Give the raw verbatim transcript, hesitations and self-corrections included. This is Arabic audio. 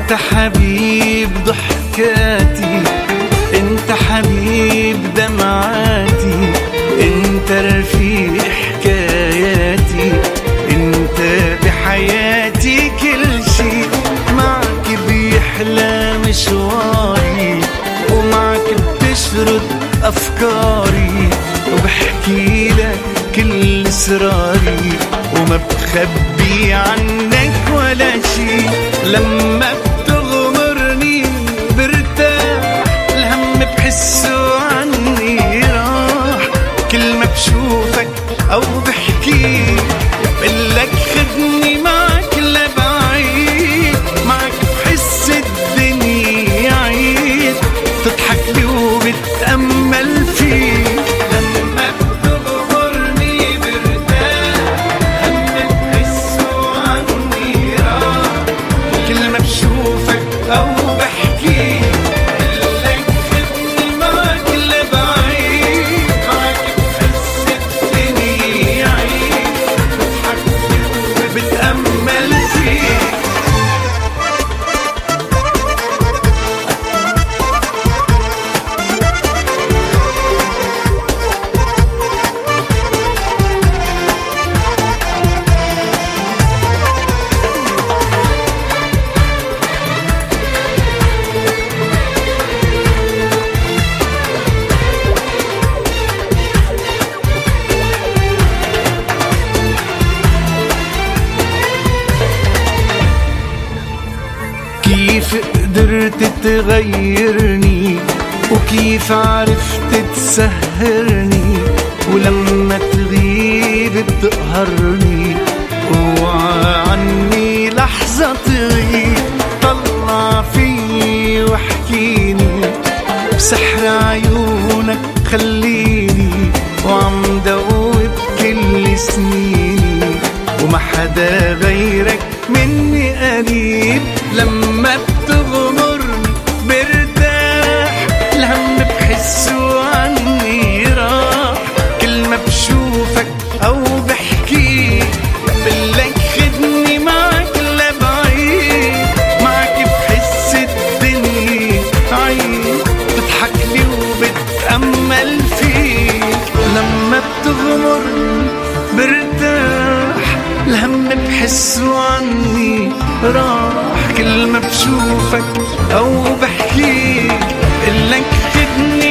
انت حبيب ضحكاتي، انت حبيب دمعاتي، انت رفيق حكاياتي، انت بحياتي كل شي. معك بيحلى مشواري، ومعك بتشرد افكاري، وبحكي لك كل اسراري، وما بخبي عنك ولا شي. لما بتغمرني برتاح، الهم بحسه عني راح. كل ما بشوفك او بحكي بقلك خدني معك لبعيد. معك بحس الدنيا عيد، تضحك لي وبتأمل فيك. لما بتغمرني برتاح، همك بحسه عني راح. كل ما بشوفك او بحكي بقلك خدني معك لبعيد. معك بحس الدنيا عيد، تضحك لي وبتأمل فيك. كيف قدرت تغيرني، وكيف عرفت تسهرني، ولما تغيب بتقهرني. اوعى عني لحظة تغيب، طلع فيي واحكيني بسحر عيونك خليني. وعم دوب كل سنيني، وما حدا غيرك مني قريب. لما بتغمرني برتاح، الهم بحسه عني راح. كل ما بشوفك او بحكي بقلك خدني معك لبعيد. معك بحس الدنيا عيد، تضحك لي وبتأمل فيك. لما بتغمرني برتاح، الهم بحسه عني راح. كل ما بشوفك او بحكيك بقلك خدني